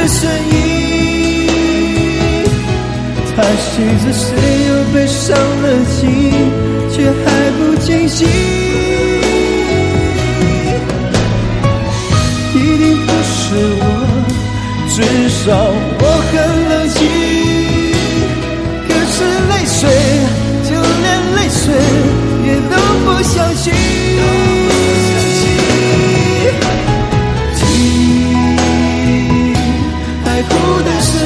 的声音，他习着谁又被伤了心，却还不清醒。一定不是我，至少我很冷静。可是泪水，就连泪水也都不相信。听海哭的声